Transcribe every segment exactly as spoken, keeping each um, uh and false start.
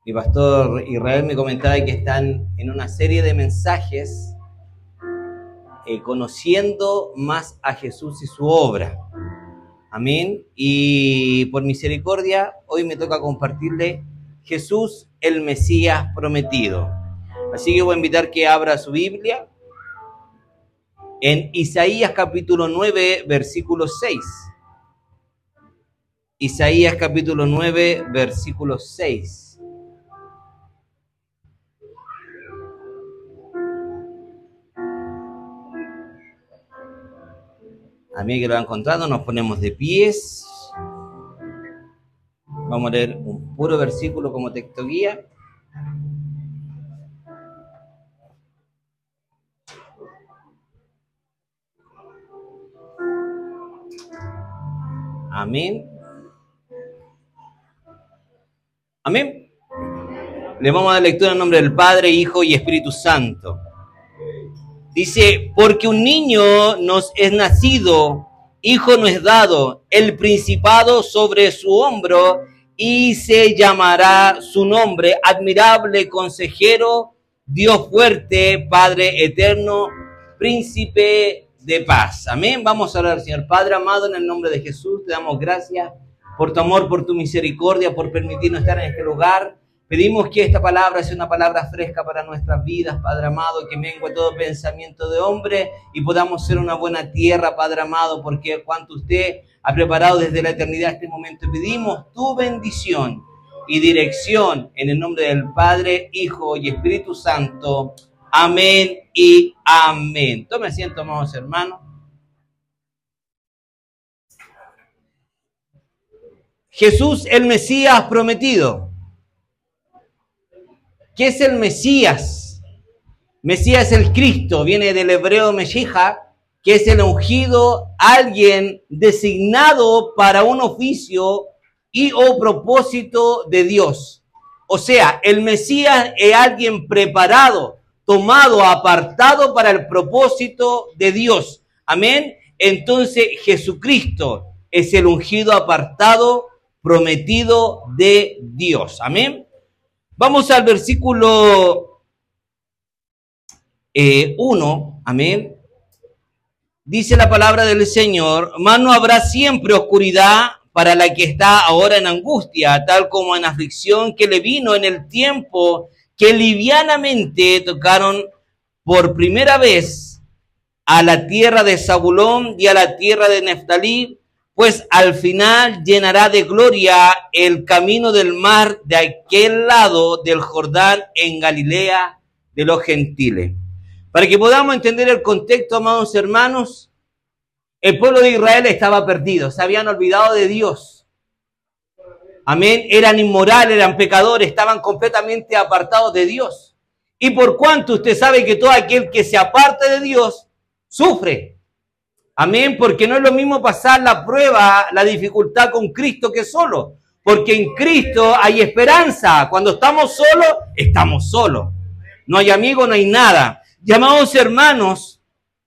Mi pastor Israel me comentaba que están en una serie de mensajes eh, conociendo más a Jesús y su obra. Amén. Y por misericordia, hoy me toca compartirle Jesús, el Mesías prometido. Así que voy a invitar que abra su Biblia en Isaías capítulo nueve, versículo seis. Isaías capítulo nueve, versículo seis. A mí que lo han encontrado, nos ponemos de pies. Vamos a leer un puro versículo como texto guía. Amén. Amén. Le vamos a dar lectura en nombre del Padre, Hijo y Espíritu Santo. Dice, porque un niño nos es nacido, hijo nos es dado, el principado sobre su hombro, y se llamará su nombre, admirable consejero, Dios fuerte, Padre eterno, príncipe de paz. Amén. Vamos a orar, Señor Padre amado, en el nombre de Jesús, te damos gracias por tu amor, por tu misericordia, por permitirnos estar en este lugar. Pedimos que esta palabra sea una palabra fresca para nuestras vidas, Padre amado, que mengue todo pensamiento de hombre y podamos ser una buena tierra, Padre amado, porque cuanto usted ha preparado desde la eternidad este momento, pedimos tu bendición y dirección en el nombre del Padre, Hijo y Espíritu Santo. Amén y amén. Tome asiento, amados hermanos. Jesús, el Mesías prometido. ¿Qué es el Mesías? Mesías es el Cristo, viene del hebreo Meshija, que es el ungido, alguien designado para un oficio y o propósito de Dios. O sea, el Mesías es alguien preparado, tomado, apartado para el propósito de Dios. Amén. Entonces Jesucristo es el ungido, apartado, prometido de Dios. Amén. Vamos al versículo eh, uno, amén. Dice la palabra del Señor, mas no habrá siempre oscuridad para la que está ahora en angustia, tal como en aflicción que le vino en el tiempo que livianamente tocaron por primera vez a la tierra de Zabulón y a la tierra de Neftalí, pues al final llenará de gloria el camino del mar de aquel lado del Jordán en Galilea de los gentiles. Para que podamos entender el contexto, amados hermanos, el pueblo de Israel estaba perdido, se habían olvidado de Dios. Amén, eran inmorales, eran pecadores, estaban completamente apartados de Dios. Y por cuanto usted sabe que todo aquel que se aparte de Dios, sufre. Amén, porque no es lo mismo pasar la prueba, la dificultad con Cristo que solo. Porque en Cristo hay esperanza. Cuando estamos solos, estamos solos. No hay amigo, no hay nada. Llamados hermanos,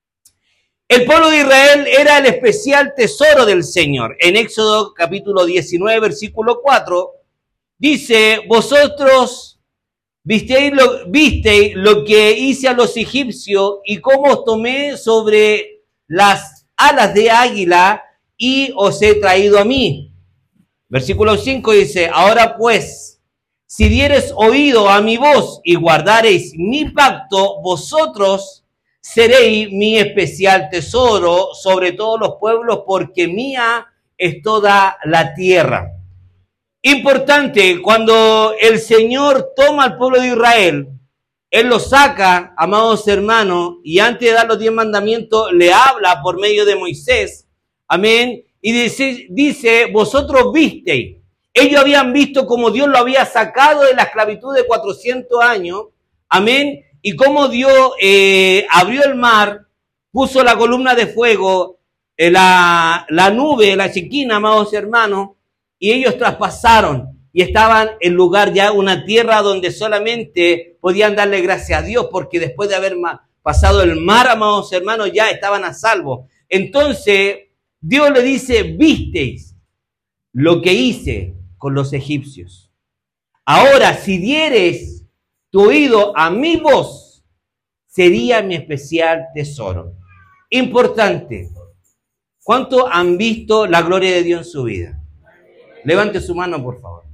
el pueblo de Israel era el especial tesoro del Señor. En Éxodo capítulo diecinueve, versículo cuatro, dice, vosotros visteis lo, visteis lo que hice a los egipcios y cómo os tomé sobre las alas de águila y os he traído a mí. Versículo cinco dice, ahora pues, si diereis oído a mi voz y guardareis mi pacto, vosotros seréis mi especial tesoro sobre todos los pueblos, porque mía es toda la tierra. Importante, cuando el Señor toma al pueblo de Israel, Él lo saca, amados hermanos, y antes de dar los diez mandamientos, le habla por medio de Moisés. Amén. Y dice, dice, vosotros visteis. Ellos habían visto cómo Dios lo había sacado de la esclavitud de cuatrocientos años. Amén. Y cómo Dios eh, abrió el mar, puso la columna de fuego, eh, la, la nube, la chequina, amados hermanos, y ellos traspasaron. Y estaban en lugar ya, una tierra donde solamente podían darle gracias a Dios, porque después de haber pasado el mar, amados hermanos, ya estaban a salvo. Entonces, Dios le dice, visteis lo que hice con los egipcios. Ahora, si dieres tu oído a mi voz, sería mi especial tesoro. Importante. ¿Cuántos han visto la gloria de Dios en su vida? Levante su mano, por favor.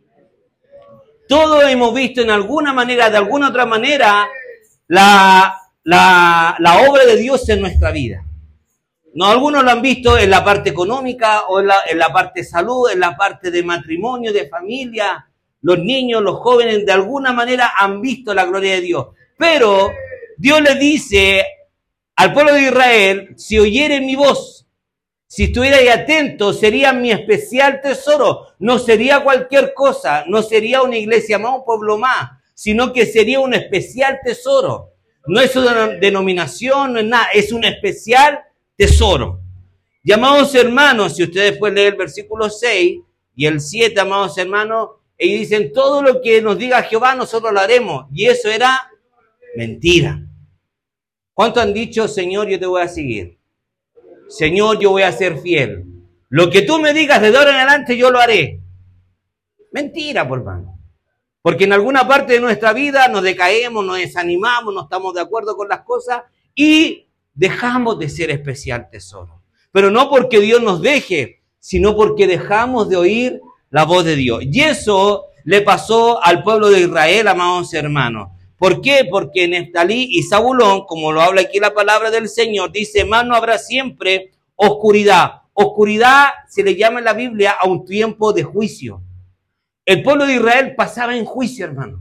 Todos hemos visto en alguna manera, de alguna otra manera, la, la, la obra de Dios en nuestra vida. No, algunos lo han visto en la parte económica, o en la, en la parte de salud, en la parte de matrimonio, de familia. Los niños, los jóvenes, de alguna manera han visto la gloria de Dios. Pero Dios le dice al pueblo de Israel, si oyeren mi voz, si estuvierais atentos, sería mi especial tesoro. No sería cualquier cosa, no sería una iglesia más, un pueblo más, sino que sería un especial tesoro. No es una denominación, no es nada, es un especial tesoro. Y amados hermanos, si ustedes pueden leer el versículo seis y el siete, amados hermanos, ellos dicen, todo lo que nos diga Jehová, nosotros lo haremos. Y eso era mentira. ¿Cuántos han dicho, Señor, yo te voy a seguir? Señor, yo voy a ser fiel. Lo que tú me digas de ahora en adelante, yo lo haré. Mentira, por hermano. Porque en alguna parte de nuestra vida nos decaemos, nos desanimamos, no estamos de acuerdo con las cosas y dejamos de ser especial tesoro. Pero no porque Dios nos deje, sino porque dejamos de oír la voz de Dios. Y eso le pasó al pueblo de Israel, amados hermanos. ¿Por qué? Porque Neftalí y Zabulón, como lo habla aquí la palabra del Señor, dice, más no habrá siempre oscuridad. Oscuridad se le llama en la Biblia a un tiempo de juicio. El pueblo de Israel pasaba en juicio, hermano.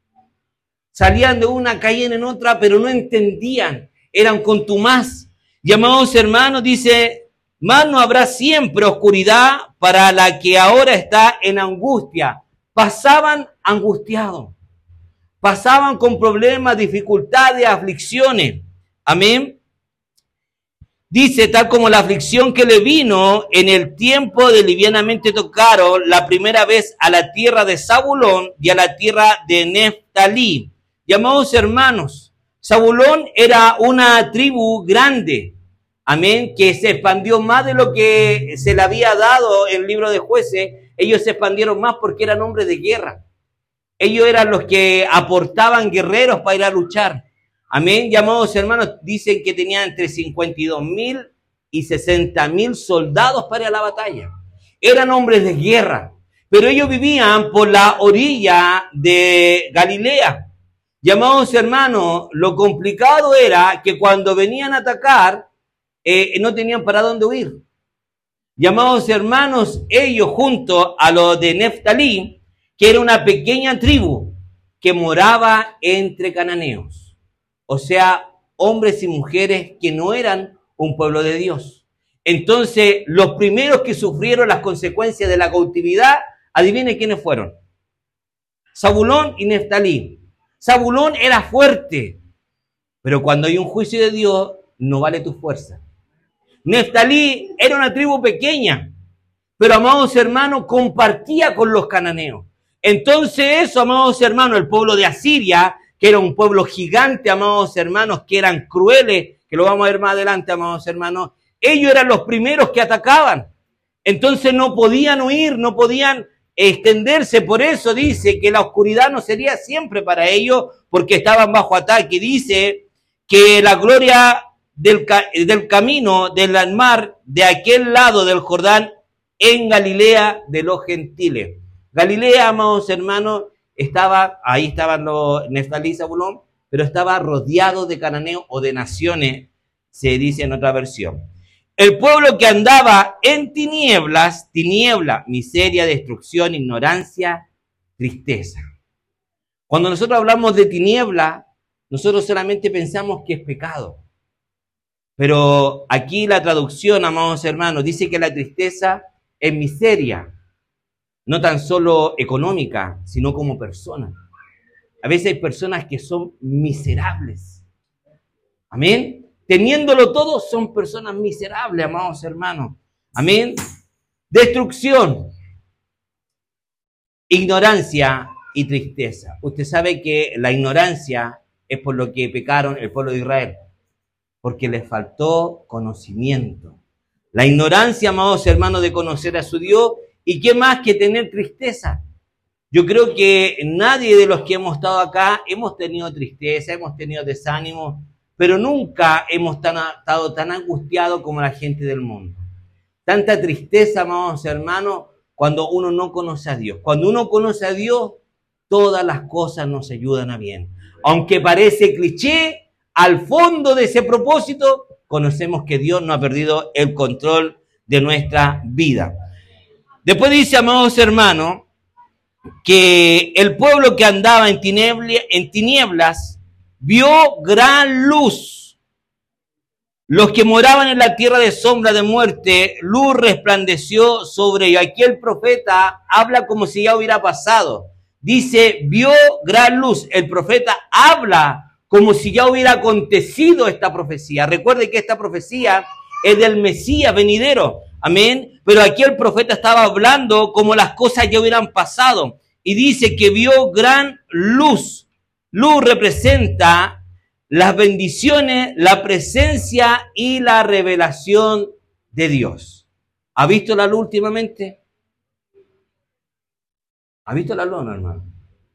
Salían de una, caían en otra, pero no entendían. Eran contumaz. Y amados hermanos, dice, más no habrá siempre oscuridad para la que ahora está en angustia. Pasaban angustiados. Pasaban con problemas, dificultades, aflicciones. Amén. Dice, tal como la aflicción que le vino en el tiempo de livianamente tocaron la primera vez a la tierra de Zabulón y a la tierra de Neftalí. Llamados hermanos, Zabulón era una tribu grande. Amén. Que se expandió más de lo que se le había dado en el libro de Jueces. Ellos se expandieron más porque eran hombres de guerra. Ellos eran los que aportaban guerreros para ir a luchar. Amén. Llamados hermanos, dicen que tenían entre cincuenta y dos mil y sesenta mil soldados para ir a la batalla. Eran hombres de guerra, pero ellos vivían por la orilla de Galilea. Llamados hermanos, lo complicado era que cuando venían a atacar, eh, no tenían para dónde huir. Llamados hermanos, ellos junto a los de Neftalí, que era una pequeña tribu que moraba entre cananeos. O sea, hombres y mujeres que no eran un pueblo de Dios. Entonces, los primeros que sufrieron las consecuencias de la cautividad, adivinen quiénes fueron. Zabulón y Neftalí. Zabulón era fuerte, pero cuando hay un juicio de Dios, no vale tu fuerza. Neftalí era una tribu pequeña, pero, amados hermanos, compartía con los cananeos. Entonces eso, amados hermanos, el pueblo de Asiria, que era un pueblo gigante, amados hermanos, que eran crueles, que lo vamos a ver más adelante, amados hermanos, ellos eran los primeros que atacaban. Entonces no podían huir, no podían extenderse. Por eso dice que la oscuridad no sería siempre para ellos, porque estaban bajo ataque. Dice que la gloria del, del camino del mar de aquel lado del Jordán en Galilea de los gentiles. Galilea, amados hermanos, estaba, ahí estaban los Neftalí y Zabulón, pero estaba rodeado de cananeos o de naciones, se dice en otra versión. El pueblo que andaba en tinieblas, tiniebla, miseria, destrucción, ignorancia, tristeza. Cuando nosotros hablamos de tiniebla, nosotros solamente pensamos que es pecado. Pero aquí la traducción, amados hermanos, dice que la tristeza es miseria. No tan solo económica, sino como persona. A veces hay personas que son miserables. Amén. Teniéndolo todo, son personas miserables, amados hermanos. Amén. Destrucción, ignorancia y tristeza. Usted sabe que la ignorancia es por lo que pecaron el pueblo de Israel. Porque les faltó conocimiento. La ignorancia, amados hermanos, de conocer a su Dios. ¿Y qué más que tener tristeza? Yo creo que nadie de los que hemos estado acá hemos tenido tristeza, hemos tenido desánimo, pero nunca hemos tan, estado tan angustiados como la gente del mundo. Tanta tristeza, amados hermanos, cuando uno no conoce a Dios. Cuando uno conoce a Dios, todas las cosas nos ayudan a bien. Aunque parece cliché, al fondo de ese propósito, conocemos que Dios no ha perdido el control de nuestra vida. Después dice, amados hermanos, que el pueblo que andaba en tinieblas, en tinieblas vio gran luz. Los que moraban en la tierra de sombra de muerte, luz resplandeció sobre ellos. Aquí el profeta habla como si ya hubiera pasado. Dice, vio gran luz. El profeta habla como si ya hubiera acontecido esta profecía. Recuerde que esta profecía es del Mesías venidero. Amén. Pero aquí el profeta estaba hablando como las cosas ya hubieran pasado. Y dice que vio gran luz. Luz representa las bendiciones, la presencia y la revelación de Dios. ¿Ha visto la luz últimamente? ¿Ha visto la luz, no, hermano?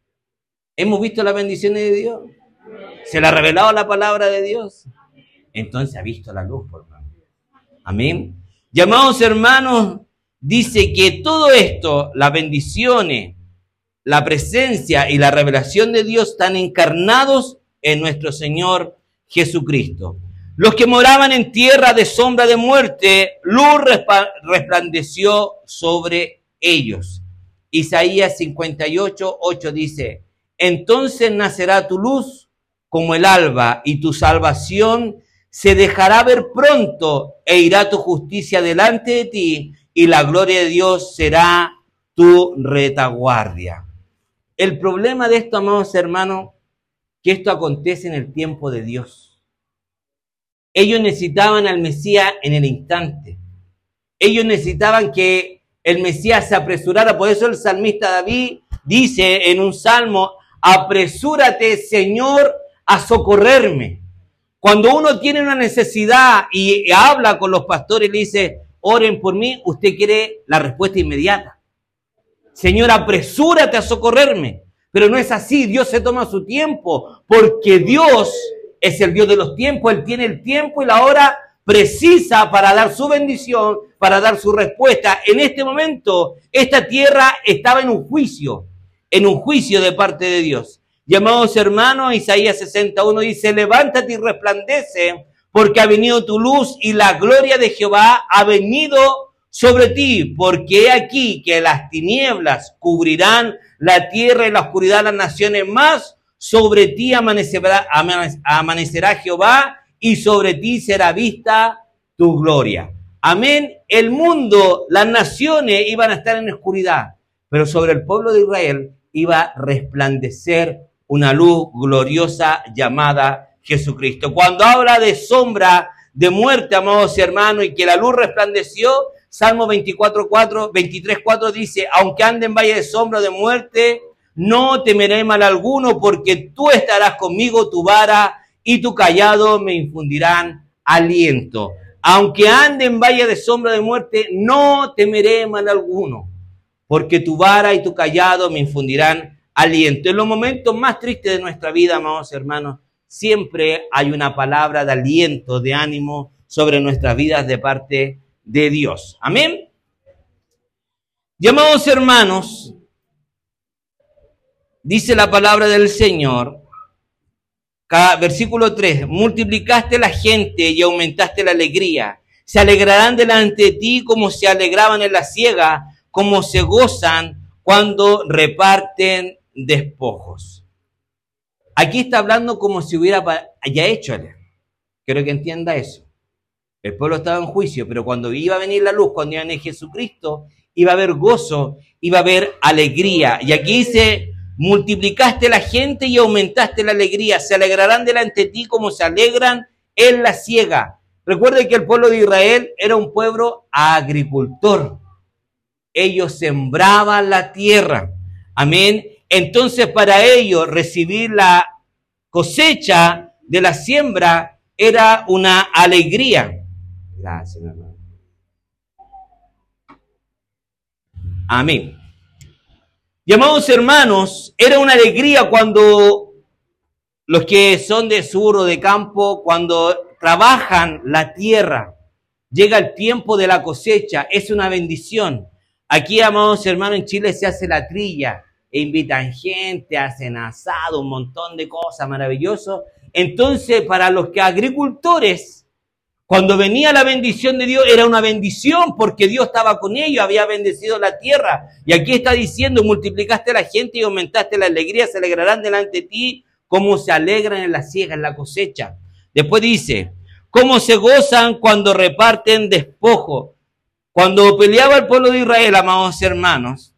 ¿Hemos visto las bendiciones de Dios? ¿Se le ha revelado la palabra de Dios? Entonces ha visto la luz, por hermano. Amén. Llamados hermanos, dice que todo esto, las bendiciones, la presencia y la revelación de Dios están encarnados en nuestro Señor Jesucristo. Los que moraban en tierra de sombra de muerte, luz resplandeció sobre ellos. Isaías cincuenta y ocho, ocho dice, entonces nacerá tu luz como el alba y tu salvación se dejará ver pronto e irá tu justicia delante de ti y la gloria de Dios será tu retaguardia. El problema de esto, amados hermanos, que esto acontece en el tiempo de Dios. Ellos necesitaban al Mesías en el instante. Ellos necesitaban que el Mesías se apresurara. Por eso el salmista David dice en un salmo, apresúrate, Señor, a socorrerme. Cuando uno tiene una necesidad y habla con los pastores y le dice, oren por mí, usted quiere la respuesta inmediata. Señor, apresúrate a socorrerme. Pero no es así, Dios se toma su tiempo, porque Dios es el Dios de los tiempos, Él tiene el tiempo y la hora precisa para dar su bendición, para dar su respuesta. En este momento, esta tierra estaba en un juicio, en un juicio de parte de Dios. Llamados hermanos, Isaías sesenta y uno dice, levántate y resplandece, porque ha venido tu luz y la gloria de Jehová ha venido sobre ti, porque he aquí que las tinieblas cubrirán la tierra y la oscuridad las naciones, más sobre ti amanecerá, amanecerá Jehová y sobre ti será vista tu gloria. Amén. El mundo, las naciones iban a estar en oscuridad, pero sobre el pueblo de Israel iba a resplandecer una luz gloriosa llamada Jesucristo. Cuando habla de sombra de muerte, amados hermanos, y que la luz resplandeció, Salmo veinticuatro, cuatro, veintitrés, cuatro dice, aunque ande en valle de sombra de muerte, no temeré mal alguno, porque tú estarás conmigo, tu vara y tu cayado me infundirán aliento. Aunque ande en valle de sombra de muerte, no temeré mal alguno, porque tu vara y tu cayado me infundirán aliento. En los momentos más tristes de nuestra vida, amados hermanos, siempre hay una palabra de aliento, de ánimo sobre nuestras vidas de parte de Dios. Amén. Llamados hermanos, dice la palabra del Señor, versículo tres, multiplicaste la gente y aumentaste la alegría. Se alegrarán delante de ti como se alegraban en la siega, como se gozan cuando reparten despojos. Aquí está hablando como si hubiera ya hecho. Quiero que entienda eso. El pueblo estaba en juicio, pero cuando iba a venir la luz, cuando iba a venir Jesucristo, iba a haber gozo, iba a haber alegría. Y aquí dice, multiplicaste la gente y aumentaste la alegría. Se alegrarán delante de ti como se alegran en la siega. Recuerde que el pueblo de Israel era un pueblo agricultor. Ellos sembraban la tierra. Amén. Entonces, para ellos, recibir la cosecha de la siembra era una alegría. Gracias, hermano. Amén. Y amados hermanos, era una alegría cuando los que son de sur o de campo, cuando trabajan la tierra, llega el tiempo de la cosecha, es una bendición. Aquí, amados hermanos, en Chile se hace la trilla, e invitan gente, hacen asado, un montón de cosas maravillosas. Entonces, para los que agricultores, cuando venía la bendición de Dios, era una bendición porque Dios estaba con ellos, había bendecido la tierra. Y aquí está diciendo, multiplicaste a la gente y aumentaste la alegría, se alegrarán delante de ti, como se alegran en la siega, en la cosecha. Después dice, cómo se gozan cuando reparten despojo. Cuando peleaba el pueblo de Israel, amados hermanos,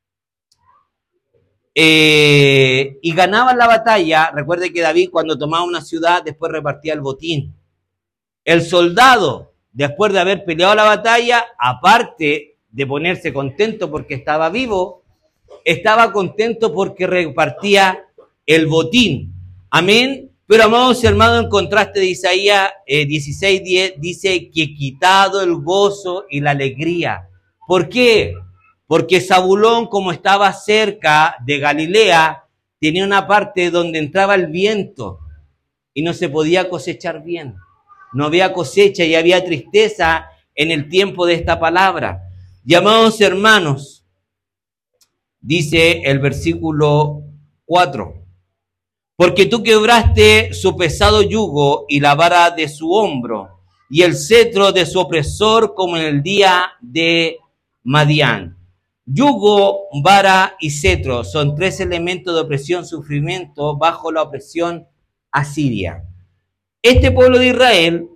eh, y ganaban la batalla, recuerde que David cuando tomaba una ciudad, después repartía el botín. El soldado, después de haber peleado la batalla, aparte de ponerse contento porque estaba vivo, estaba contento porque repartía el botín. Amén. Pero, amados hermanos, en contraste de Isaías eh, dieciséis diez, dice que quitado el gozo y la alegría. ¿Por qué? Porque Zabulón, como estaba cerca de Galilea, tenía una parte donde entraba el viento y no se podía cosechar bien. No había cosecha y había tristeza en el tiempo de esta palabra. Y, amados hermanos, dice el versículo cuatro, porque tú quebraste su pesado yugo y la vara de su hombro y el cetro de su opresor como en el día de Madián. Yugo, vara y cetro son tres elementos de opresión, sufrimiento bajo la opresión asiria. Este pueblo de Israel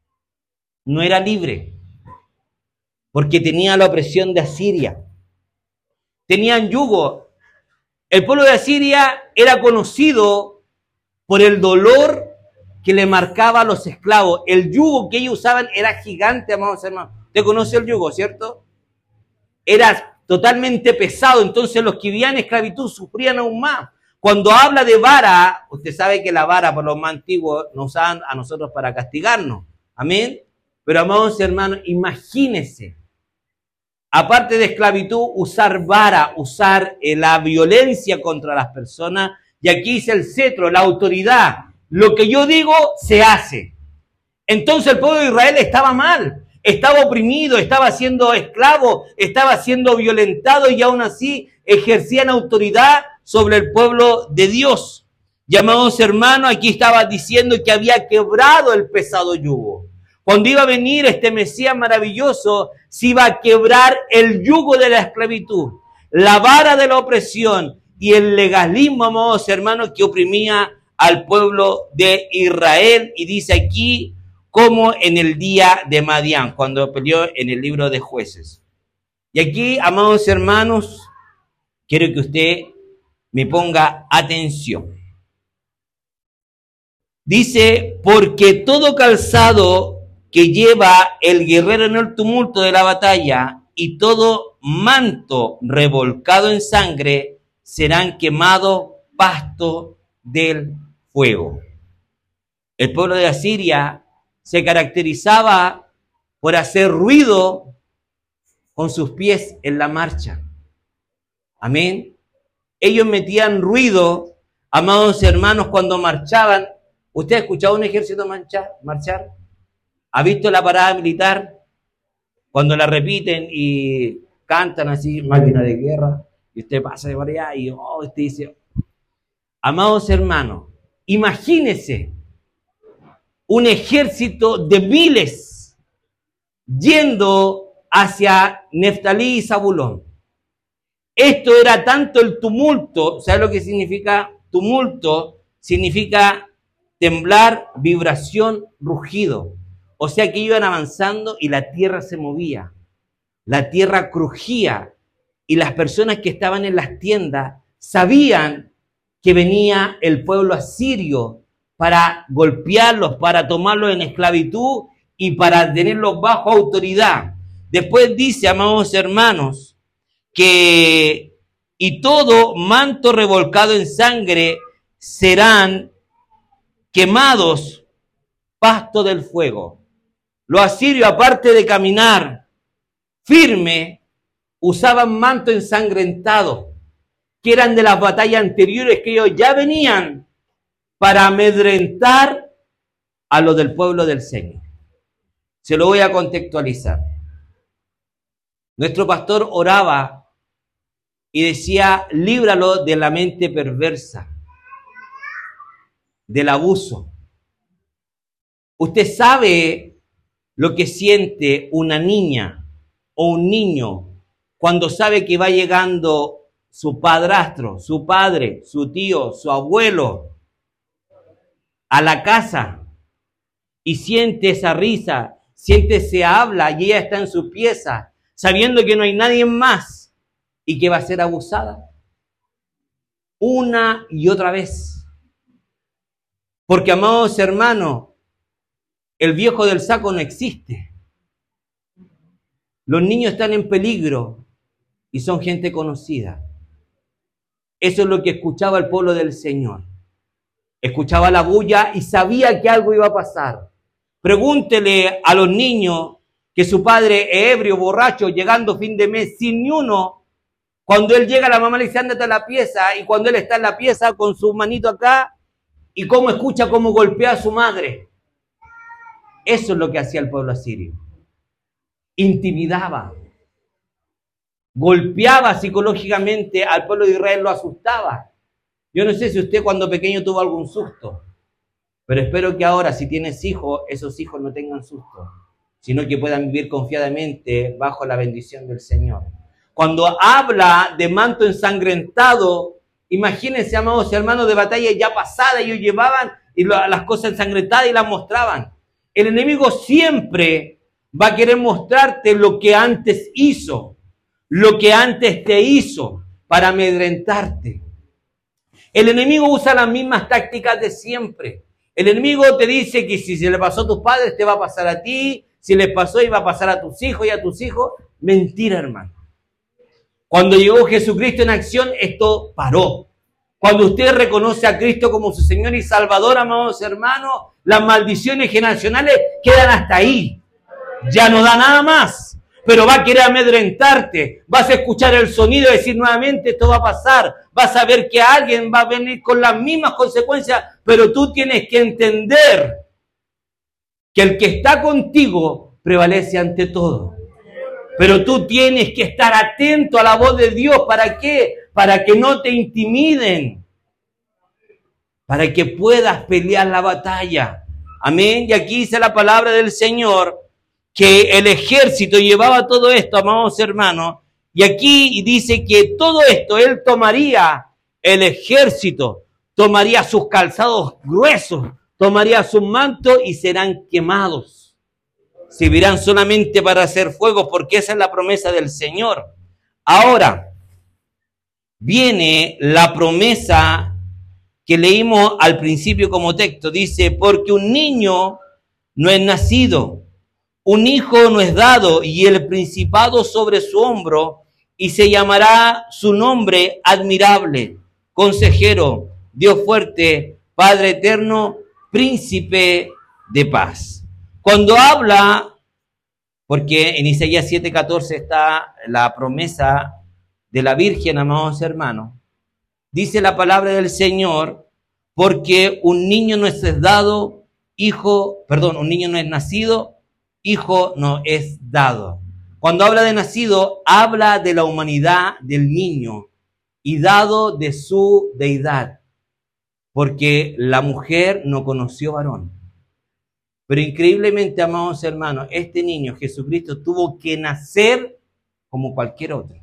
no era libre porque tenía la opresión de Asiria. Tenían yugo. El pueblo de Asiria era conocido por el dolor que le marcaba a los esclavos. El yugo que ellos usaban era gigante, amados hermanos. ¿Usted conoce el yugo, cierto? Era totalmente pesado, entonces los que vivían en esclavitud sufrían aún más. Cuando habla de vara, usted sabe que la vara, por los más antiguos, nos usaban a nosotros para castigarnos. Amén. Pero, amados hermanos, imagínense, aparte de esclavitud, usar vara, usar eh, la violencia contra las personas. Y aquí dice el cetro, la autoridad. Lo que yo digo, se hace. Entonces el pueblo de Israel estaba mal, estaba oprimido, estaba siendo esclavo, estaba siendo violentado y aún así ejercían autoridad sobre el pueblo de Dios. Y, amados hermanos, aquí estaba diciendo que había quebrado el pesado yugo. Cuando iba a venir este Mesías maravilloso, se iba a quebrar el yugo de la esclavitud, la vara de la opresión y el legalismo, amados hermanos, que oprimía al pueblo de Israel. Y dice aquí, como en el día de Madián, cuando peleó en el libro de Jueces. Y aquí, amados hermanos, quiero que usted me ponga atención. Dice, porque todo calzado que lleva el guerrero en el tumulto de la batalla y todo manto revolcado en sangre serán quemados pasto del fuego. El pueblo de Asiria se caracterizaba por hacer ruido con sus pies en la marcha. Amén. Ellos metían ruido, amados hermanos, cuando marchaban. ¿Usted ha escuchado un ejército marchar? marchar? ¿Ha visto la parada militar? Cuando la repiten y cantan así, máquina de guerra, y usted pasa de por allá y oh, usted dice, amados hermanos, imagínense un ejército de miles yendo hacia Neftalí y Zabulón. Esto era tanto el tumulto, ¿sabe lo que significa tumulto? Significa temblar, vibración, rugido. O sea que iban avanzando y la tierra se movía, la tierra crujía y las personas que estaban en las tiendas sabían que venía el pueblo asirio para golpearlos, para tomarlos en esclavitud y para tenerlos bajo autoridad. Después dice, amados hermanos, que y todo manto revolcado en sangre serán quemados pasto del fuego. Los asirios, aparte de caminar firme, usaban manto ensangrentado. que eran de las batallas anteriores, que ellos ya venían para amedrentar a los del pueblo del Señor. Se lo voy a contextualizar. Nuestro pastor oraba y decía, líbralo de la mente perversa, del abuso. Usted sabe lo que siente una niña o un niño cuando sabe que va llegando su padrastro, su padre, su tío, su abuelo a la casa y siente esa risa, siente ese habla y ella está en su pieza sabiendo que no hay nadie más y que va a ser abusada una y otra vez. Porque, amados hermanos, el viejo del saco no existe. Los niños están en peligro y son gente conocida. Eso es lo que escuchaba el pueblo del Señor. Escuchaba la bulla y sabía que algo iba a pasar. Pregúntele a los niños que su padre es ebrio, borracho, llegando fin de mes sin ni uno. Cuando él llega, la mamá le dice, ándate a la pieza. Y cuando él está en la pieza con su manito acá, y cómo escucha cómo golpea a su madre. Eso es lo que hacía el pueblo asirio. Intimidaba. Golpeaba psicológicamente al pueblo de Israel, lo asustaba. Yo no sé si usted cuando pequeño tuvo algún susto, pero espero que ahora, si tienes hijos, esos hijos no tengan susto, sino que puedan vivir confiadamente bajo la bendición del Señor. Cuando habla de manto ensangrentado, imagínense, amados hermanos, de batalla ya pasada, ellos llevaban y lo, las cosas ensangrentadas y las mostraban. El enemigo siempre va a querer mostrarte lo que antes hizo, lo que antes te hizo para amedrentarte. El enemigo usa las mismas tácticas de siempre. El enemigo te dice que si se le pasó a tus padres, te va a pasar a ti. Si les pasó, iba a pasar a tus hijos y a tus hijos. Mentira, hermano. Cuando llegó Jesucristo en acción, esto paró. Cuando usted reconoce a Cristo como su Señor y Salvador, amados hermanos, las maldiciones generacionales quedan hasta ahí. Ya no da nada más. Pero va a querer amedrentarte. Vas a escuchar el sonido y decir nuevamente, esto va a pasar. Vas a ver que alguien va a venir con las mismas consecuencias. Pero tú tienes que entender que el que está contigo prevalece ante todo. Pero tú tienes que estar atento a la voz de Dios. ¿Para qué? Para que no te intimiden. Para que puedas pelear la batalla. Amén. Y aquí dice la palabra del Señor que el ejército llevaba todo esto, amados hermanos. Y aquí dice que todo esto, él tomaría el ejército, tomaría sus calzados gruesos, tomaría sus mantos y serán quemados. Servirán solamente para hacer fuego, porque esa es la promesa del Señor. Ahora, viene la promesa que leímos al principio como texto. Dice, porque un niño no es nacido, un hijo no es dado, y el principado sobre su hombro, y se llamará su nombre admirable, consejero, Dios fuerte, Padre eterno, príncipe de paz. Cuando habla, porque en Isaías siete catorce está la promesa de la Virgen, amados hermanos, dice la palabra del Señor, porque un niño no es dado, hijo, perdón, un niño no es nacido, hijo no es dado. Cuando habla de nacido, habla de la humanidad del niño y dado de su deidad, porque la mujer no conoció varón. Pero increíblemente, amados hermanos, este niño, Jesucristo, tuvo que nacer como cualquier otro,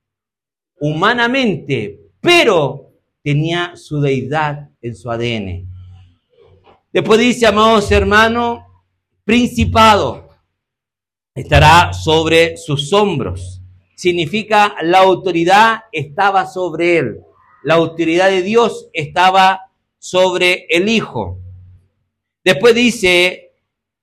humanamente, pero tenía su deidad en su A D N. Después dice, amados hermanos, principado estará sobre sus hombros. Significa la autoridad estaba sobre él. La autoridad de Dios estaba sobre el Hijo. Después dice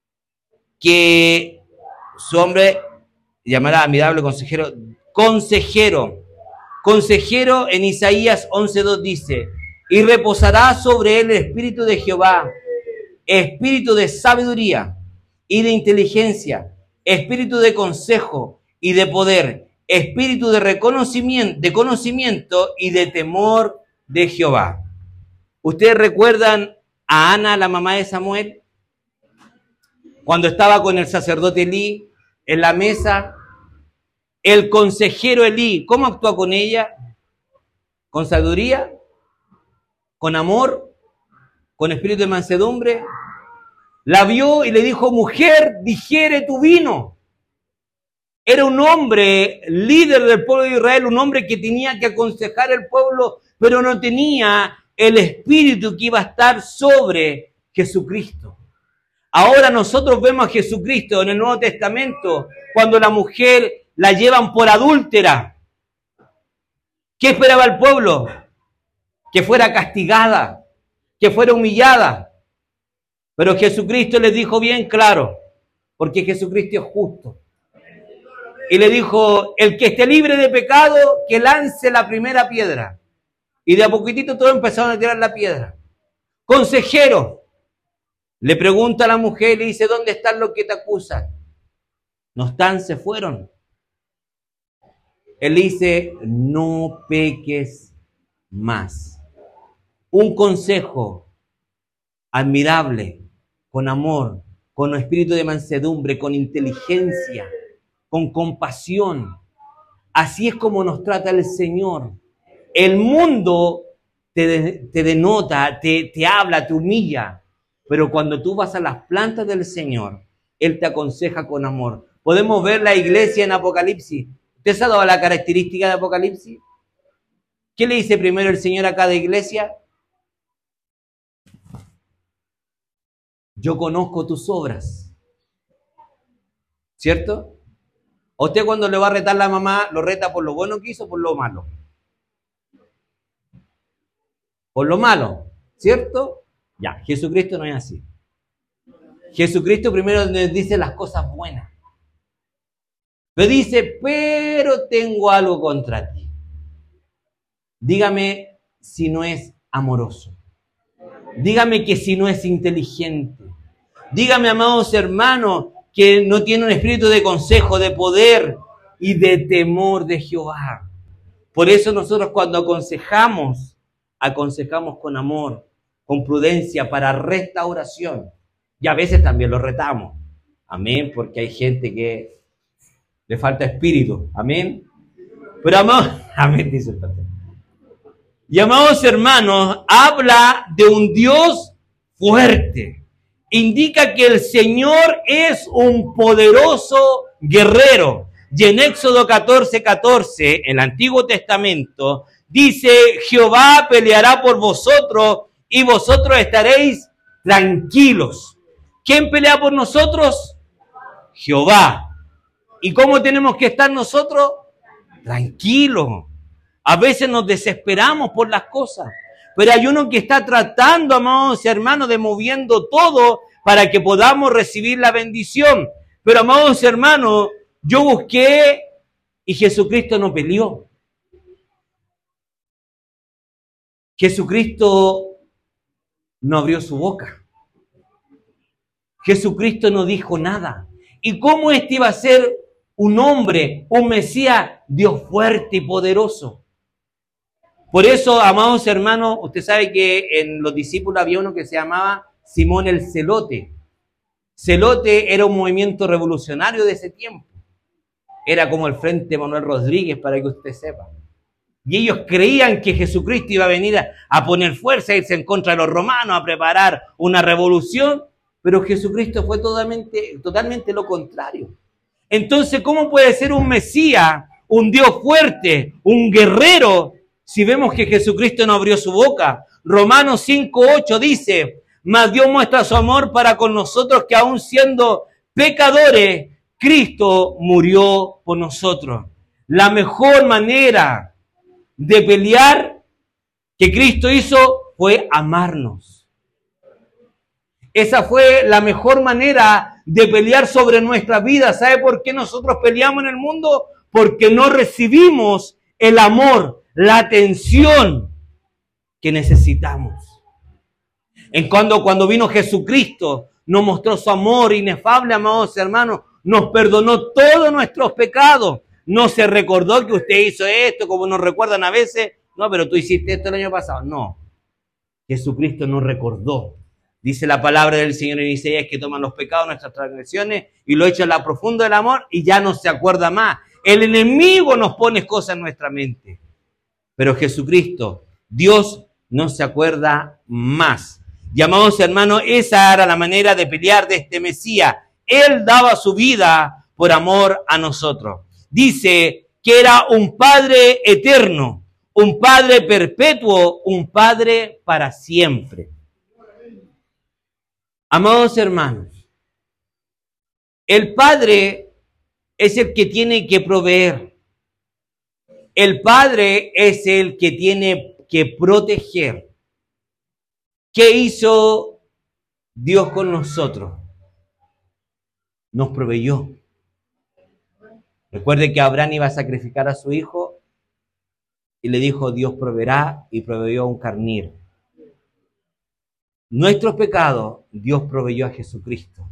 que su hombre llamará admirable consejero. Consejero. Consejero en Isaías once dos dice, y reposará sobre él el espíritu de Jehová, espíritu de sabiduría y de inteligencia, espíritu de consejo y de poder, espíritu de reconocimiento, de conocimiento y de temor de Jehová. ¿Ustedes recuerdan a Ana, la mamá de Samuel? Cuando estaba con el sacerdote Elí en la mesa, el consejero Elí, ¿cómo actuó con ella? ¿Con sabiduría? ¿Con amor? ¿Con espíritu de mansedumbre? La vio y le dijo, mujer, digiere tu vino. Era un hombre líder del pueblo de Israel, un hombre que tenía que aconsejar al pueblo, pero no tenía el espíritu que iba a estar sobre Jesucristo. Ahora nosotros vemos a Jesucristo en el Nuevo Testamento, cuando la mujer la llevan por adúltera. ¿Qué esperaba el pueblo? Que fuera castigada, que fuera humillada. Pero Jesucristo les dijo bien claro, porque Jesucristo es justo. Y le dijo, el que esté libre de pecado, que lance la primera piedra. Y de a poquitito todos empezaron a tirar la piedra. Consejero, le pregunta a la mujer, le dice, ¿dónde están los que te acusan? No están, se fueron. Él dice, no peques más. Un consejo admirable, con amor, con espíritu de mansedumbre, con inteligencia, con compasión. Así es como nos trata el Señor. El mundo te, te denota, te, te habla, te humilla, pero cuando tú vas a las plantas del Señor, Él te aconseja con amor. Podemos ver la iglesia en Apocalipsis. ¿Usted se ha dado la característica de Apocalipsis? ¿Qué le dice primero el Señor a cada iglesia? Yo conozco tus obras. ¿Cierto? ¿A usted cuando le va a retar la mamá, lo reta por lo bueno que hizo o por lo malo? Por lo malo, ¿cierto? Ya, Jesucristo no es así. Jesucristo primero nos dice las cosas buenas. Me dice, pero tengo algo contra ti. Dígame si no es amoroso. Dígame que si no es inteligente. Dígame, amados hermanos, que no tiene un espíritu de consejo, de poder y de temor de Jehová. Por eso nosotros cuando aconsejamos, aconsejamos con amor, con prudencia, para restauración. Y a veces también lo retamos. Amén, porque hay gente que le falta espíritu. Amén. Pero amados, amén, dice el pastor. Y amados hermanos, habla de un Dios fuerte. Indica que el Señor es un poderoso guerrero. Y en Éxodo catorce, catorce, en el Antiguo Testamento, dice, Jehová peleará por vosotros y vosotros estaréis tranquilos. ¿Quién pelea por nosotros? Jehová. ¿Y cómo tenemos que estar nosotros? Tranquilos. A veces nos desesperamos por las cosas, pero hay uno que está tratando, amados hermanos, de moviendo todo para que podamos recibir la bendición. Pero, amados hermanos, yo busqué y Jesucristo no peleó. Jesucristo no abrió su boca. Jesucristo no dijo nada. ¿Y cómo este iba a ser un hombre, un Mesías, Dios fuerte y poderoso? Por eso, amados hermanos, usted sabe que en los discípulos había uno que se llamaba Simón el Celote. Celote era un movimiento revolucionario de ese tiempo. Era como el Frente Manuel Rodríguez, para que usted sepa. Y ellos creían que Jesucristo iba a venir a, a poner fuerza, a irse en contra de los romanos, a preparar una revolución. Pero Jesucristo fue totalmente, totalmente lo contrario. Entonces, ¿cómo puede ser un Mesías, un Dios fuerte, un guerrero, si vemos que Jesucristo no abrió su boca? Romanos cinco, ocho dice, mas Dios muestra su amor para con nosotros, que aun siendo pecadores, Cristo murió por nosotros. La mejor manera de pelear que Cristo hizo fue amarnos. Esa fue la mejor manera de pelear sobre nuestra vida. ¿Sabe por qué nosotros peleamos en el mundo? Porque no recibimos el amor, la atención que necesitamos. En cuando, cuando vino Jesucristo, nos mostró su amor inefable, amados hermanos, nos perdonó todos nuestros pecados, no se recordó que usted hizo esto, como nos recuerdan a veces. No, pero tú hiciste esto el año pasado. No, Jesucristo nos recordó. Dice la palabra del Señor en Isaías que toman los pecados, nuestras transgresiones y lo echa en la profunda del amor y ya no se acuerda más. El enemigo nos pone cosas en nuestra mente. Pero Jesucristo, Dios, no se acuerda más. Y amados hermanos, esa era la manera de pelear de este Mesías. Él daba su vida por amor a nosotros. Dice que era un Padre eterno, un Padre perpetuo, un Padre para siempre. Amados hermanos, el Padre es el que tiene que proveer. El Padre es el que tiene que proteger. ¿Qué hizo Dios con nosotros? Nos proveyó. Recuerde que Abraham iba a sacrificar a su hijo y le dijo, Dios proveerá, y proveyó un carnero. Nuestros pecados, Dios proveyó a Jesucristo.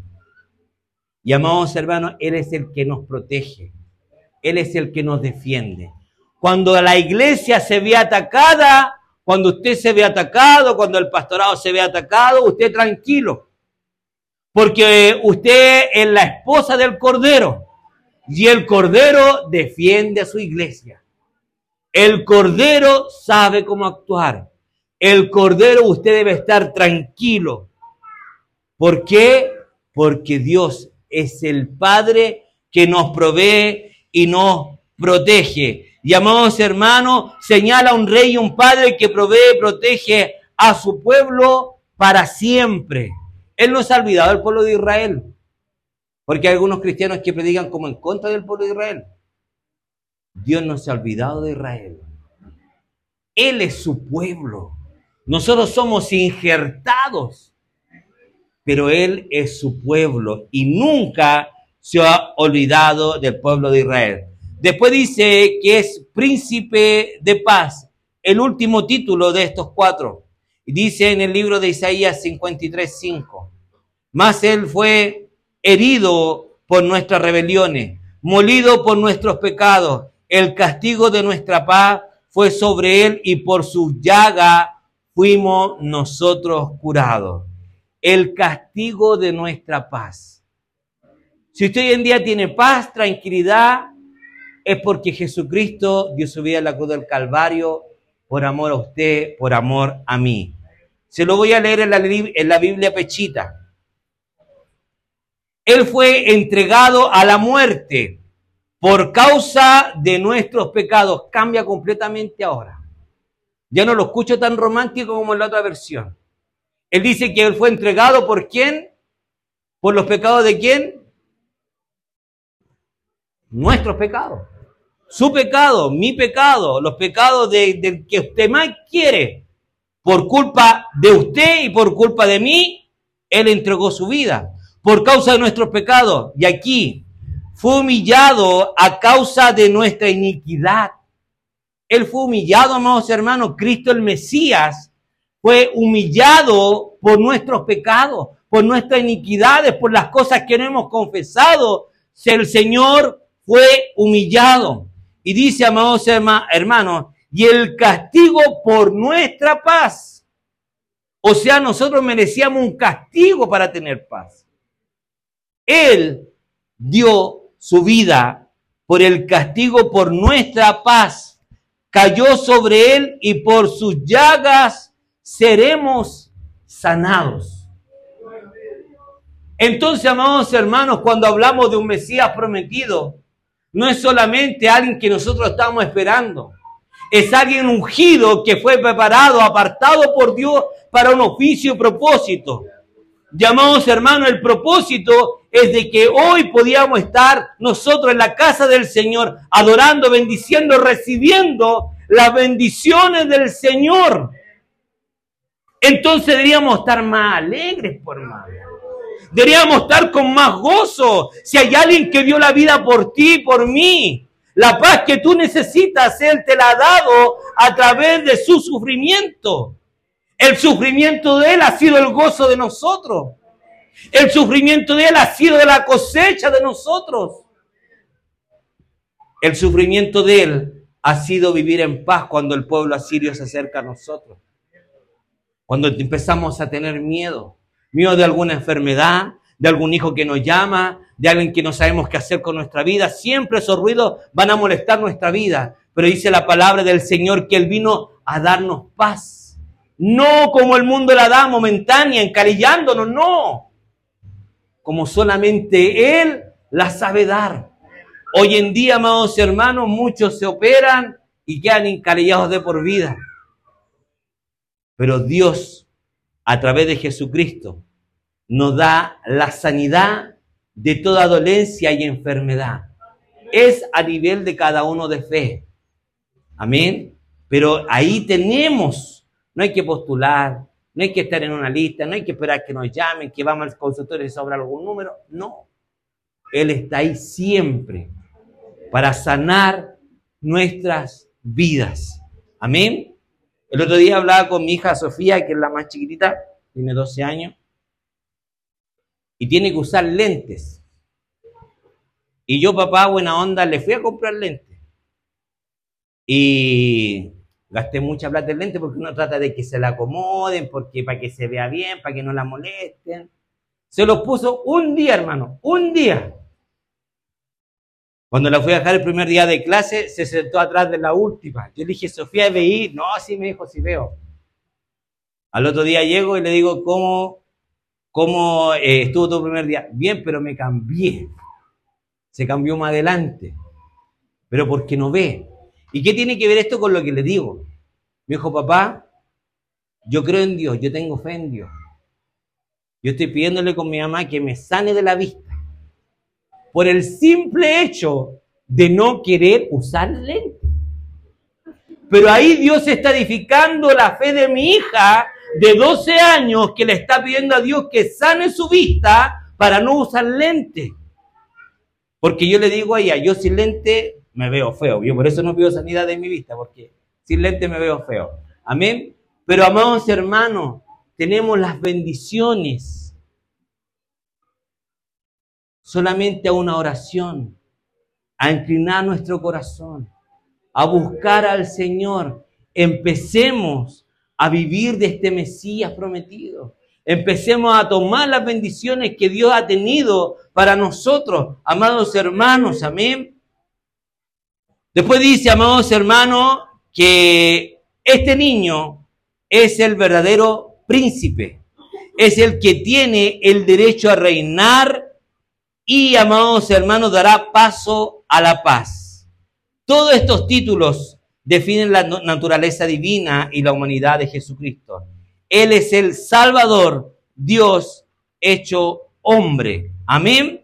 Y amados hermanos, Él es el que nos protege. Él es el que nos defiende. Cuando la iglesia se ve atacada, cuando usted se ve atacado, cuando el pastorado se ve atacado, usted tranquilo. Porque usted es la esposa del Cordero. Y el Cordero defiende a su iglesia. El Cordero sabe cómo actuar. El Cordero, usted debe estar tranquilo. ¿Por qué? Porque Dios es el Padre que nos provee y nos protege. Y amados hermanos, señala un rey y un padre que provee y protege a su pueblo para siempre. Él no se ha olvidado del pueblo de Israel. Porque hay algunos cristianos que predican como en contra del pueblo de Israel. Dios no se ha olvidado de Israel. Él es su pueblo. Nosotros somos injertados, pero Él es su pueblo y nunca se ha olvidado del pueblo de Israel. Después dice que es príncipe de paz, el último título de estos cuatro. Dice en el libro de Isaías cincuenta y tres, cinco, mas Él fue herido por nuestras rebeliones, molido por nuestros pecados, el castigo de nuestra paz fue sobre Él y por su llaga fuimos nosotros curados. El castigo de nuestra paz. Si usted hoy en día tiene paz, tranquilidad, es porque Jesucristo dio su vida en la cruz del Calvario por amor a usted, por amor a mí. Se lo voy a leer en la, en la Biblia Pechita. Él fue entregado a la muerte por causa de nuestros pecados. Cambia completamente ahora. Ya no lo escucho tan romántico como en la otra versión. Él dice que Él fue entregado ¿por quién? ¿Por los pecados de quién? Nuestros pecados. Su pecado, mi pecado, los pecados del de que usted más quiere. Por culpa de usted y por culpa de mí, Él entregó su vida. Por causa de nuestros pecados. Y aquí, fue humillado a causa de nuestra iniquidad. Él fue humillado, amados hermanos. Cristo el Mesías fue humillado por nuestros pecados, por nuestras iniquidades, por las cosas que no hemos confesado. El Señor fue humillado. Y dice, amados hermanos, y el castigo por nuestra paz. O sea, nosotros merecíamos un castigo para tener paz. Él dio su vida por el castigo por nuestra paz. Cayó sobre Él y por sus llagas seremos sanados. Entonces, amados hermanos, cuando hablamos de un Mesías prometido, no es solamente alguien que nosotros estamos esperando. Es alguien ungido que fue preparado, apartado por Dios para un oficio y propósito. Llamados hermanos, el propósito es de que hoy podíamos estar nosotros en la casa del Señor, adorando, bendiciendo, recibiendo las bendiciones del Señor. Entonces deberíamos estar más alegres, por hermano. Deberíamos estar con más gozo. Si hay alguien que dio la vida por ti y por mí, la paz que tú necesitas, Él te la ha dado a través de su sufrimiento. El sufrimiento de Él ha sido el gozo de nosotros. El sufrimiento de Él ha sido de la cosecha de nosotros. El sufrimiento de Él ha sido vivir en paz cuando el pueblo asirio se acerca a nosotros. Cuando empezamos a tener miedo, miedo de alguna enfermedad, de algún hijo que nos llama, de alguien que no sabemos qué hacer con nuestra vida. Siempre esos ruidos van a molestar nuestra vida. Pero dice la palabra del Señor que Él vino a darnos paz. No como el mundo la da, momentánea, encalillándonos, no. Como solamente Él la sabe dar. Hoy en día, amados hermanos, muchos se operan y quedan encalillados de por vida. Pero Dios, a través de Jesucristo, nos da la sanidad de toda dolencia y enfermedad. Es a nivel de cada uno de fe. Amén. Pero ahí tenemos, no hay que postular, no hay que estar en una lista, no hay que esperar que nos llamen, que vamos al consultorio y sobra algún número. No. Él está ahí siempre para sanar nuestras vidas. Amén. El otro día hablaba con mi hija Sofía, que es la más chiquitita, tiene doce años, y tiene que usar lentes. Y yo, papá, buena onda, le fui a comprar lentes. Y gasté mucha plata en lentes porque uno trata de que se la acomoden, porque para que se vea bien, para que no la molesten. Se los puso un día, hermano, un día. Cuando la fui a dejar el primer día de clase, se sentó atrás de la última. Yo le dije, Sofía, ¿veí? No, sí, me dijo, sí veo. Al otro día llego y le digo, ¿cómo, cómo eh, estuvo tu primer día? Bien, pero me cambié. Se cambió más adelante. Pero porque no ve. ¿Y qué tiene que ver esto con lo que le digo? Me dijo, papá, yo creo en Dios, yo tengo fe en Dios. Yo estoy pidiéndole con mi mamá que me sane de la vista. Por el simple hecho de no querer usar lentes. Pero ahí Dios está edificando la fe de mi hija de doce años que le está pidiendo a Dios que sane su vista para no usar lentes. Porque yo le digo a ella, yo sin lente me veo feo. Yo por eso no pido sanidad de mi vista, porque sin lente me veo feo. Amén. Pero amados hermanos, tenemos las bendiciones. Solamente a una oración, a inclinar nuestro corazón, a buscar al Señor. Empecemos a vivir de este Mesías prometido. Empecemos a tomar las bendiciones que Dios ha tenido para nosotros, amados hermanos. Amén. Después dice, amados hermanos, que este niño es el verdadero príncipe. Es el que tiene el derecho a reinar. Y, amados hermanos, dará paso a la paz. Todos estos títulos definen la naturaleza divina y la humanidad de Jesucristo. Él es el Salvador, Dios hecho hombre. Amén.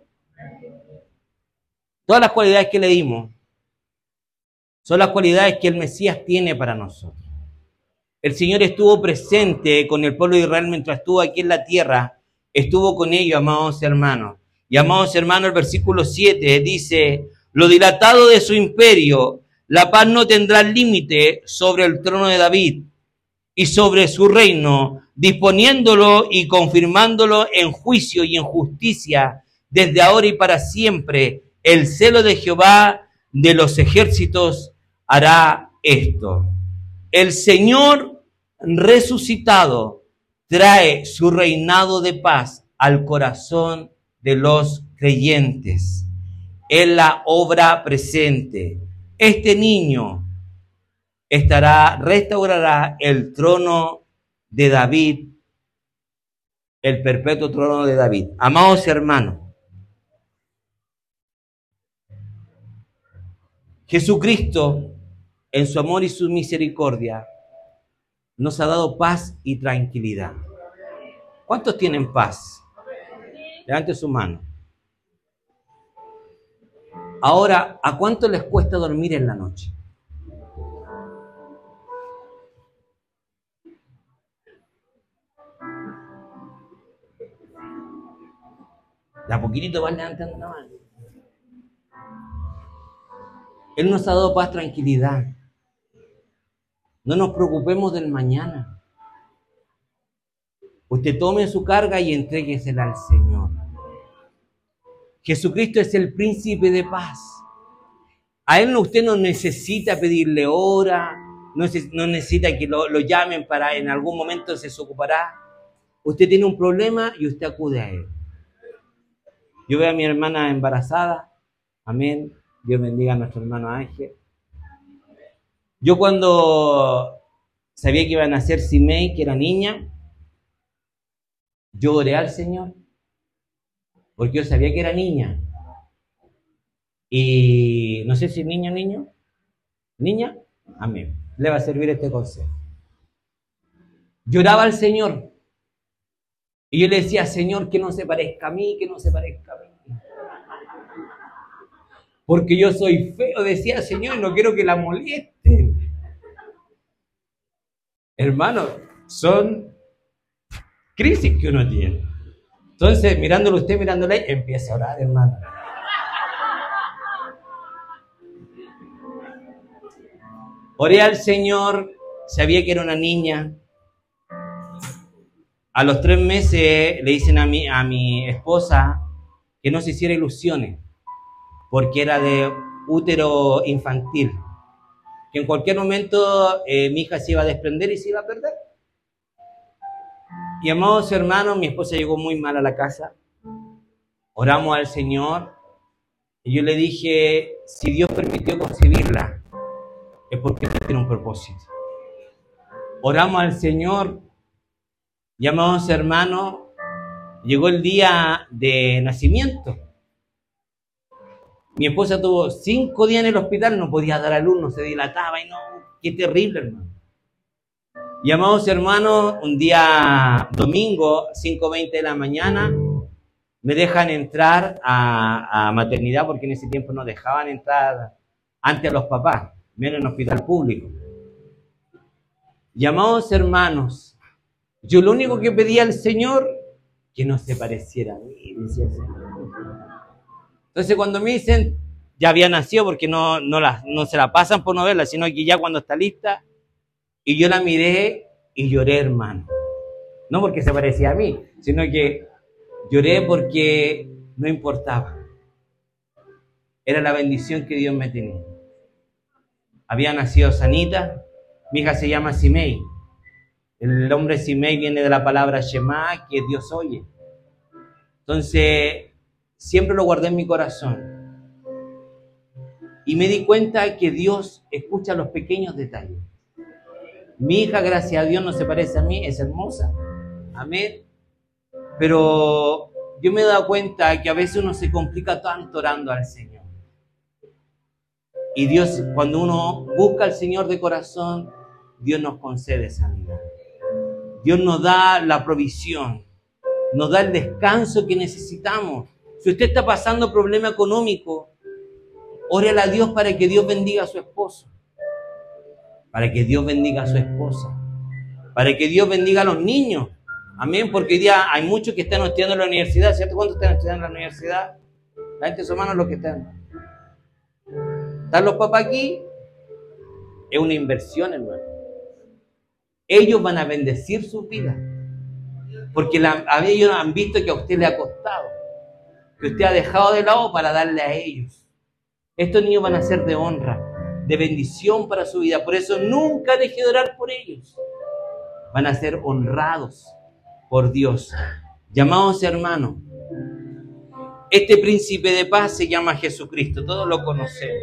Todas las cualidades que le dimos son las cualidades que el Mesías tiene para nosotros. El Señor estuvo presente con el pueblo de Israel mientras estuvo aquí en la tierra. Estuvo con ellos, amados hermanos. Y amados hermanos, el versículo siete dice, lo dilatado de su imperio, la paz no tendrá límite sobre el trono de David y sobre su reino, disponiéndolo y confirmándolo en juicio y en justicia desde ahora y para siempre. El celo de Jehová de los ejércitos hará esto. El Señor resucitado trae su reinado de paz al corazón de los creyentes. En la obra presente, este niño estará, restaurará el trono de David, el perpetuo trono de David. Amados hermanos, Jesucristo, en su amor y su misericordia, nos ha dado paz y tranquilidad. ¿Cuántos tienen paz? Levante su mano. Ahora, ¿a cuánto les cuesta dormir en la noche? De a poquitito van levantando la mano. Él nos ha dado paz, tranquilidad. No nos preocupemos del mañana. Usted tome su carga y entréguesela al Señor. Jesucristo es el príncipe de paz. A él usted no necesita pedirle hora, no, no necesita que lo, lo llamen para en algún momento se ocupará. Usted tiene un problema y usted acude a él. Yo veo a mi hermana embarazada. Amén. Dios bendiga a nuestro hermano Ángel. Yo cuando sabía que iba a nacer Simei, que era niña, yo oré al Señor, porque yo sabía que era niña. Y no sé si niño o niño. ¿Niña? Amén. Le va a servir este consejo. Lloraba al Señor. Y yo le decía, Señor, que no se parezca a mí, que no se parezca a mí. Porque yo soy feo, decía Señor, y no quiero que la molesten. Hermano, son crisis que uno tiene. Entonces, mirándolo usted, mirándole, empieza a orar, hermano. Oré al Señor, sabía que era una niña. A los tres meses le dicen a mi, a mi esposa que no se hiciera ilusiones, porque era de útero infantil, que en cualquier momento eh, mi hija se iba a desprender y se iba a perder. Y amados hermanos, mi esposa llegó muy mal a la casa, oramos al Señor, y yo le dije, si Dios permitió concebirla, es porque tiene un propósito. Oramos al Señor, y amados hermanos, llegó el día de nacimiento. Mi esposa tuvo cinco días en el hospital, no podía dar a luz, no se dilataba y no, qué terrible, hermano. Y amados hermanos, un día domingo, cinco veinte de la mañana, me dejan entrar a, a maternidad, porque en ese tiempo no dejaban entrar antes a los papás, menos en hospital público. Y amados hermanos, yo lo único que pedía al Señor, que no se pareciera a mí, decía el Señor. Entonces cuando me dicen, ya había nacido, porque no, no, la, no se la pasan por no verla, sino que ya cuando está lista, y yo la miré y lloré, hermano. No porque se parecía a mí, sino que lloré porque no importaba. Era la bendición que Dios me tenía. Había nacido sanita, mi hija se llama Simei. El nombre Simei viene de la palabra Shema, que Dios oye. Entonces, siempre lo guardé en mi corazón. Y me di cuenta que Dios escucha los pequeños detalles. Mi hija, gracias a Dios, no se parece a mí, es hermosa. Amén. Pero yo me he dado cuenta que a veces uno se complica tanto orando al Señor. Y Dios, cuando uno busca al Señor de corazón, Dios nos concede sanidad. Dios nos da la provisión, nos da el descanso que necesitamos. Si usted está pasando problema económico, órale a Dios para que Dios bendiga a su esposo, para que Dios bendiga a su esposa, para que Dios bendiga a los niños. Amén, porque hoy día hay muchos que están estudiando en la universidad, ¿cierto? ¿Cuántos están estudiando en la universidad? La gente son manos los que están. ¿Están los papás aquí? Es una inversión, hermano. Ellos van a bendecir sus vidas, porque la, a ellos han visto que a usted le ha costado, que usted ha dejado de lado para darle a ellos. Estos niños van a ser de honra, de bendición para su vida. Por eso nunca deje de orar por ellos. Van a ser honrados por Dios. Llamados hermanos, este príncipe de paz se llama Jesucristo. Todos lo conocemos.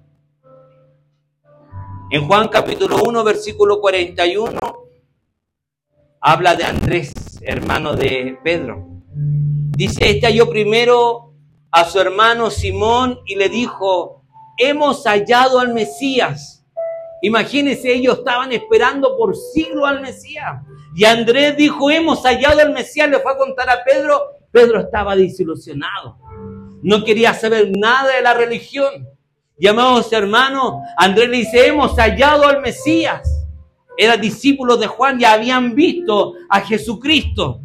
En Juan capítulo uno, versículo cuarenta y uno, habla de Andrés, hermano de Pedro. Dice, este halló primero a su hermano Simón y le dijo, hemos hallado al Mesías. Imagínense, ellos estaban esperando por siglos al Mesías. Y Andrés dijo, hemos hallado al Mesías, le fue a contar a Pedro. Pedro estaba desilusionado. No quería saber nada de la religión. Y amados hermanos, Andrés le dice, hemos hallado al Mesías. Eran discípulos de Juan, ya habían visto a Jesucristo.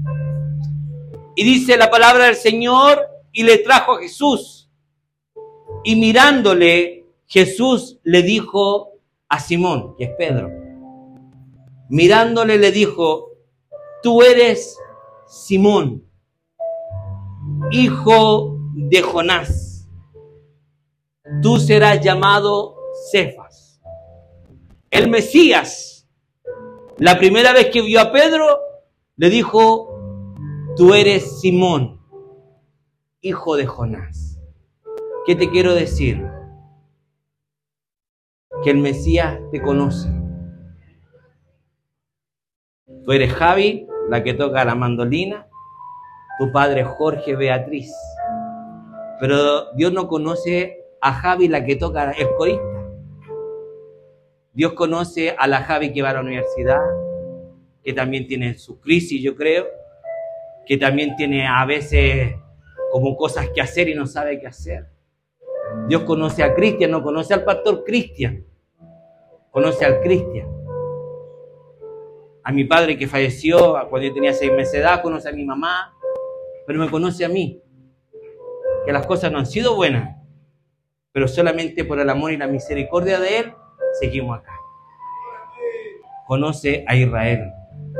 Y dice la palabra del Señor, y le trajo a Jesús. Y mirándole, Jesús le dijo a Simón, que es Pedro. Mirándole le dijo, tú eres Simón, hijo de Jonás. tú serás llamado Cefas. El Mesías, la primera vez que vio a Pedro, le dijo, tú eres Simón, hijo de Jonás. ¿Qué te quiero decir? Que el Mesías te conoce. Tú eres Javi, la que toca la mandolina. Tu padre es Jorge Beatriz. Pero Dios no conoce a Javi, la que toca el corista. Dios conoce a la Javi que va a la universidad, que también tiene su crisis, yo creo, que también tiene a veces como cosas que hacer y no sabe qué hacer. Dios conoce a Cristian, no conoce al pastor Cristian, conoce al Cristian. A mi padre que falleció cuando yo tenía seis meses de edad, conoce a mi mamá, pero me conoce a mí. Que las cosas no han sido buenas, pero solamente por el amor y la misericordia de Él, seguimos acá. Conoce a Israel,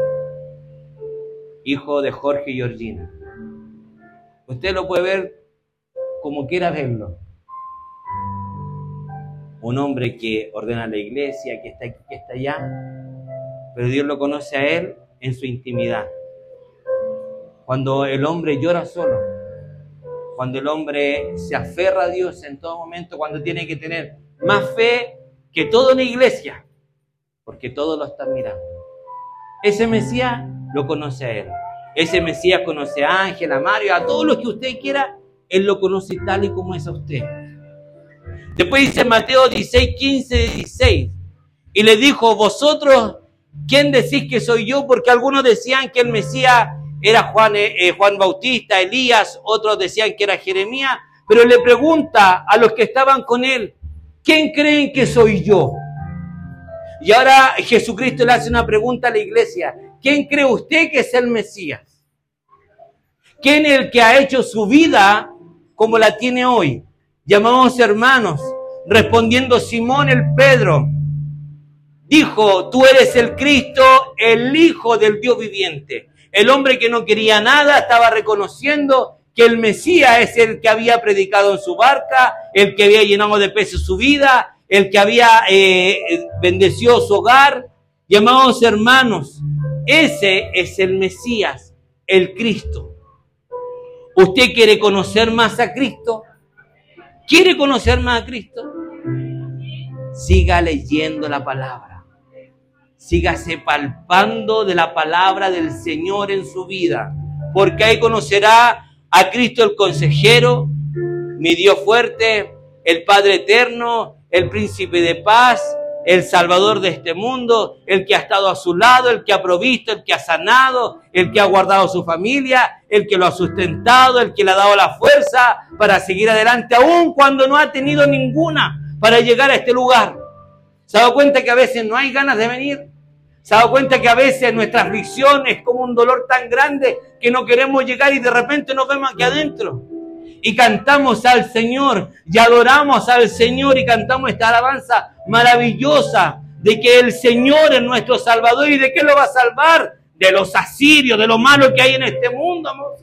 hijo de Jorge y Georgina. Usted lo puede ver como quiera verlo. Un hombre que ordena la iglesia, que está aquí, que está allá, pero Dios lo conoce a él en su intimidad. Cuando el hombre llora solo, cuando el hombre se aferra a Dios en todo momento, cuando tiene que tener más fe que toda una iglesia, porque todos lo están mirando. Ese Mesías lo conoce a él. Ese Mesías conoce a Ángel, a Mario, a todos los que usted quiera, él lo conoce tal y como es a usted. Después dice Mateo dieciséis, quince, dieciséis, y le dijo, vosotros, ¿quién decís que soy yo? Porque algunos decían que el Mesías era Juan, eh, Juan Bautista, Elías, otros decían que era Jeremías, pero le pregunta a los que estaban con él, ¿quién creen que soy yo? Y ahora Jesucristo le hace una pregunta a la iglesia, ¿quién cree usted que es el Mesías? ¿Quién es el que ha hecho su vida como la tiene hoy? Llamados hermanos, respondiendo Simón el Pedro, dijo, tú eres el Cristo, el Hijo del Dios viviente. El hombre que no quería nada estaba reconociendo que el Mesías es el que había predicado en su barca, el que había llenado de peces su vida, el que había eh, bendecido su hogar. Llamados hermanos, ese es el Mesías, el Cristo. ¿Usted quiere conocer más a Cristo? ¿Quiere conocer más a Cristo? Siga leyendo la palabra. Sígase palpando de la palabra del Señor en su vida. Porque ahí conocerá a Cristo el consejero, mi Dios fuerte, el Padre eterno, el príncipe de paz, el Salvador de este mundo, el que ha estado a su lado, el que ha provisto, el que ha sanado, el que ha guardado a su familia, el que lo ha sustentado, el que le ha dado la fuerza para seguir adelante, aun cuando no ha tenido ninguna para llegar a este lugar. ¿Se ha dado cuenta que a veces no hay ganas de venir? ¿Se ha dado cuenta que a veces nuestra aflicción es como un dolor tan grande que no queremos llegar y de repente nos vemos aquí adentro? Y cantamos al Señor, y adoramos al Señor, y cantamos esta alabanza maravillosa de que el Señor es nuestro Salvador. ¿Y de qué lo va a salvar? De los asirios, de lo malo que hay en este mundo, amor.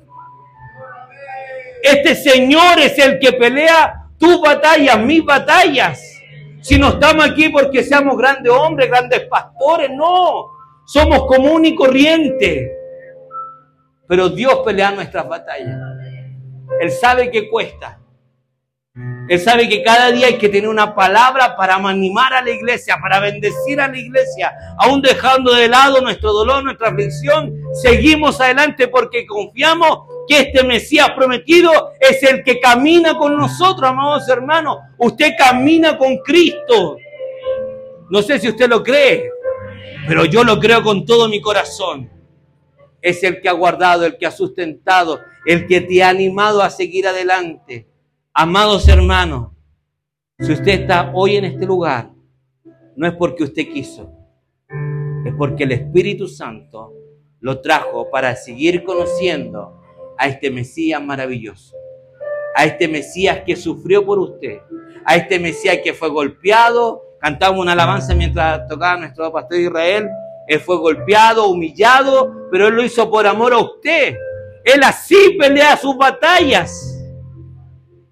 Este Señor es el que pelea tus batallas, mis batallas. Si no estamos aquí porque seamos grandes hombres, grandes pastores, no. Somos común y corriente. Pero Dios pelea nuestras batallas. Él sabe que cuesta. Él sabe que cada día hay que tener una palabra para animar a la iglesia, para bendecir a la iglesia. Aún dejando de lado nuestro dolor, nuestra aflicción, seguimos adelante porque confiamos que este Mesías prometido es el que camina con nosotros, amados hermanos. Usted camina con Cristo. No sé si usted lo cree, pero yo lo creo con todo mi corazón. Es el que ha guardado, el que ha sustentado, el que te ha animado a seguir adelante. Amados hermanos, si usted está hoy en este lugar, no es porque usted quiso, es porque el Espíritu Santo lo trajo para seguir conociendo a este Mesías maravilloso, a este Mesías que sufrió por usted, a este Mesías que fue golpeado. Cantamos una alabanza mientras tocaba nuestro pastor Israel. Él fue golpeado, humillado, pero Él lo hizo por amor a usted. Él así pelea sus batallas.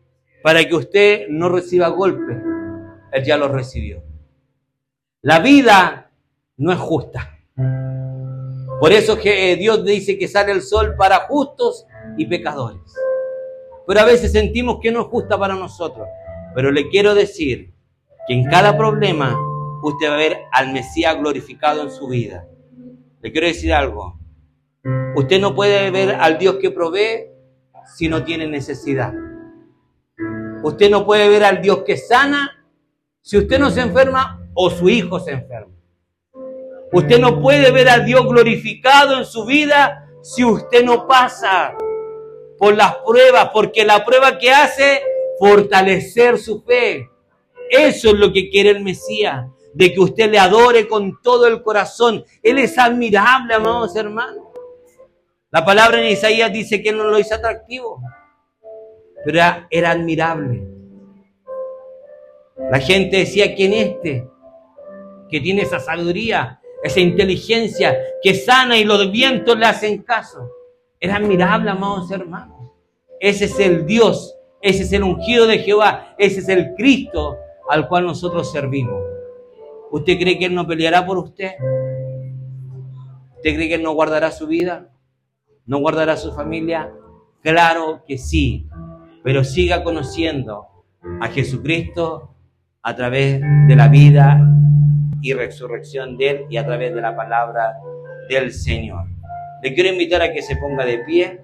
para que usted no reciba golpes. Él ya los recibió. La vida no es justa. Por eso que Dios dice que sale el sol para justos y pecadores. Pero a veces sentimos que no es justa para nosotros. Pero le quiero decir que en cada problema usted va a ver al Mesías glorificado en su vida. Le quiero decir algo. Usted no puede ver al Dios que provee si no tiene necesidad. Usted no puede ver al Dios que sana si usted no se enferma o su hijo se enferma. Usted no puede ver al Dios glorificado en su vida si usted no pasa por las pruebas, porque la prueba que hace, fortalecer su fe. Eso es lo que quiere el Mesías, de que usted le adore con todo el corazón. Él es admirable, amados hermanos. La palabra en Isaías dice que Él no lo hizo atractivo, pero era, era admirable. La gente decía, ¿quién es este? Que tiene esa sabiduría, esa inteligencia, que sana y los vientos le hacen caso. Era admirable, amados hermanos. Ese es el Dios, ese es el ungido de Jehová, ese es el Cristo al cual nosotros servimos. ¿Usted cree que Él no peleará por usted? ¿Usted cree que Él no guardará su vida? ¿No guardará su familia? Claro que sí, pero siga conociendo a Jesucristo a través de la vida y resurrección de Él y a través de la palabra del Señor. Le quiero invitar a que se ponga de pie.